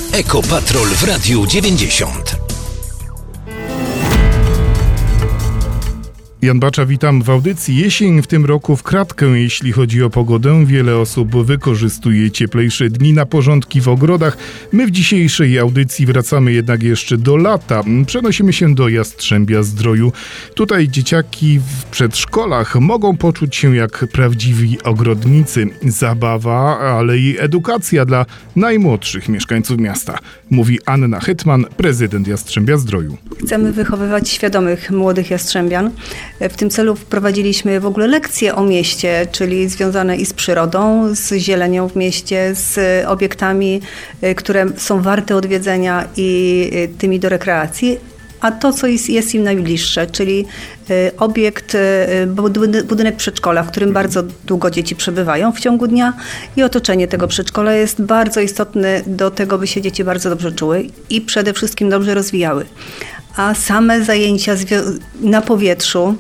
Ekopatrol w Radiu 90. Jan Bacza, witam w audycji. Jesień w tym roku w kratkę, jeśli chodzi o pogodę. Wiele osób wykorzystuje cieplejsze dni na porządki w ogrodach. My w dzisiejszej audycji wracamy jednak jeszcze do lata. Przenosimy się do Jastrzębia-Zdroju. Tutaj dzieciaki w przedszkolach mogą poczuć się jak prawdziwi ogrodnicy. Zabawa, ale i edukacja dla najmłodszych mieszkańców miasta. Mówi Anna Hetman, prezydent Jastrzębia-Zdroju. Chcemy wychowywać świadomych młodych jastrzębian. W tym celu wprowadziliśmy w ogóle lekcje o mieście, czyli związane i z przyrodą, z zielenią w mieście, z obiektami, które są warte odwiedzenia i tymi do rekreacji. A to, co jest im najbliższe, czyli obiekt, budynek przedszkola, w którym bardzo długo dzieci przebywają w ciągu dnia i otoczenie tego przedszkola jest bardzo istotne do tego, by się dzieci bardzo dobrze czuły i przede wszystkim dobrze rozwijały. A same zajęcia na powietrzu,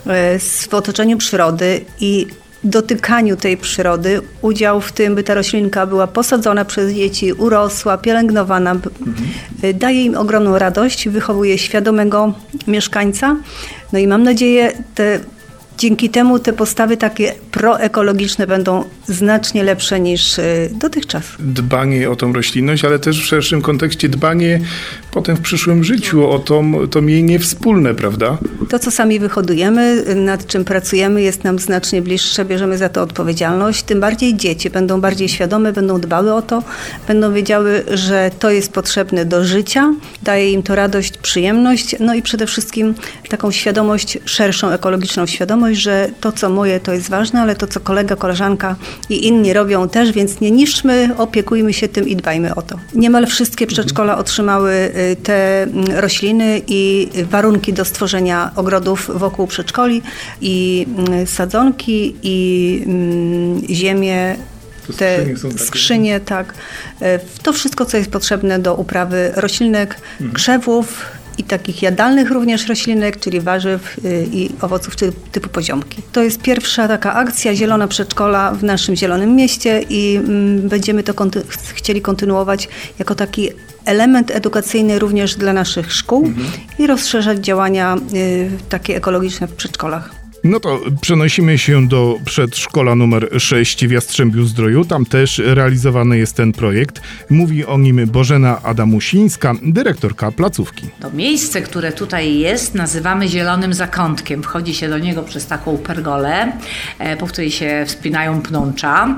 w otoczeniu przyrody i dotykaniu tej przyrody, udział w tym, by ta roślinka była posadzona przez dzieci, urosła, pielęgnowana, daje im ogromną radość, wychowuje świadomego mieszkańca. No i mam nadzieję, dzięki temu te postawy takie proekologiczne będą znacznie lepsze niż dotychczas. Dbanie o tą roślinność, ale też w szerszym kontekście dbanie potem w przyszłym życiu o to mienie wspólne, prawda? To, co sami wyhodujemy, nad czym pracujemy, jest nam znacznie bliższe, bierzemy za to odpowiedzialność. Tym bardziej dzieci będą bardziej świadome, będą dbały o to, będą wiedziały, że to jest potrzebne do życia, daje im to radość, przyjemność, no i przede wszystkim taką świadomość, szerszą ekologiczną świadomość, że to, co moje, to jest ważne, ale to, co kolega, koleżanka i inni robią też, więc nie niszczmy, opiekujmy się tym i dbajmy o to. Niemal wszystkie przedszkola otrzymały te rośliny i warunki do stworzenia ogrodów wokół przedszkoli i sadzonki i ziemię, te skrzynie, tak. To wszystko, co jest potrzebne do uprawy roślinek, krzewów i takich jadalnych również roślinek, czyli warzyw i owoców typu poziomki. To jest pierwsza taka akcja Zielona Przedszkola w naszym Zielonym Mieście i będziemy to chcieli kontynuować jako taki element edukacyjny również dla naszych szkół i rozszerzać działania takie ekologiczne w przedszkolach. No to przenosimy się do przedszkola numer 6 w Jastrzębiu-Zdroju. Tam też realizowany jest ten projekt. Mówi o nim Bożena Adamusińska, dyrektorka placówki. To miejsce, które tutaj jest, nazywamy Zielonym Zakątkiem. Wchodzi się do niego przez taką pergolę, po której się wspinają pnącza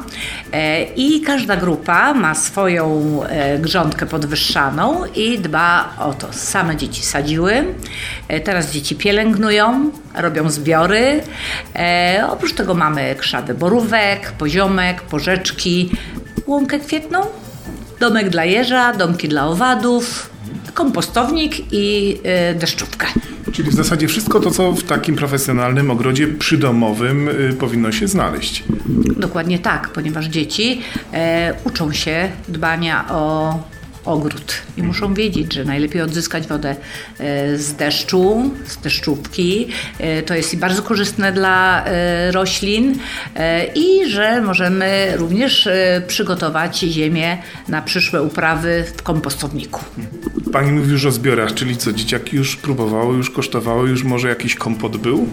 i każda grupa ma swoją grządkę podwyższaną i dba o to. Same dzieci sadziły, teraz dzieci pielęgnują, robią zbiory. Oprócz tego mamy krzawy borówek, poziomek, porzeczki, łąkę kwietną, domek dla jeża, domki dla owadów, kompostownik i deszczówkę. Czyli w zasadzie wszystko to, co w takim profesjonalnym ogrodzie przydomowym powinno się znaleźć. Dokładnie tak, ponieważ dzieci uczą się dbania o ogród i muszą wiedzieć, że najlepiej odzyskać wodę z deszczu, z deszczówki. To jest i bardzo korzystne dla roślin i że możemy również przygotować ziemię na przyszłe uprawy w kompostowniku. Pani mówi już o zbiorach, czyli co, dzieciaki już próbowały, już kosztowały, już może jakiś kompot był?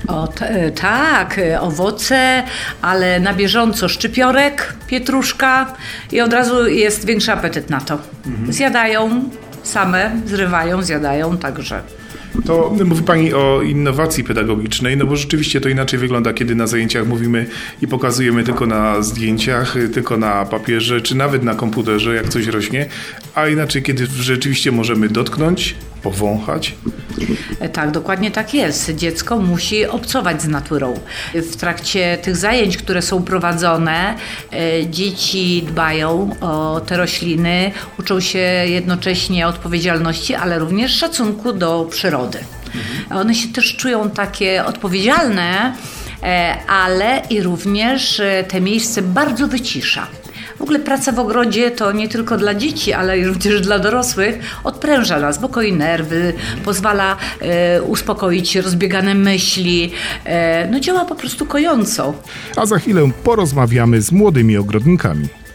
Tak, owoce, ale na bieżąco szczypiorek, pietruszka i od razu jest większy apetyt na to. Zjadają same, zrywają, zjadają, także. To mówi Pani o innowacji pedagogicznej, no bo rzeczywiście to inaczej wygląda, kiedy na zajęciach mówimy i pokazujemy tylko na zdjęciach, tylko na papierze, czy nawet na komputerze, jak coś rośnie, a inaczej, kiedy rzeczywiście możemy dotknąć, powąchać. Tak, dokładnie tak jest. Dziecko musi obcować z naturą. W trakcie tych zajęć, które są prowadzone, dzieci dbają o te rośliny, uczą się jednocześnie odpowiedzialności, ale również szacunku do przyrody. One się też czują takie odpowiedzialne, ale i również te miejsce bardzo wycisza. W ogóle praca w ogrodzie to nie tylko dla dzieci, ale również dla dorosłych odpręża nas, spokoi nerwy, pozwala uspokoić rozbiegane myśli. Działa po prostu kojąco. A za chwilę porozmawiamy z młodymi ogrodnikami.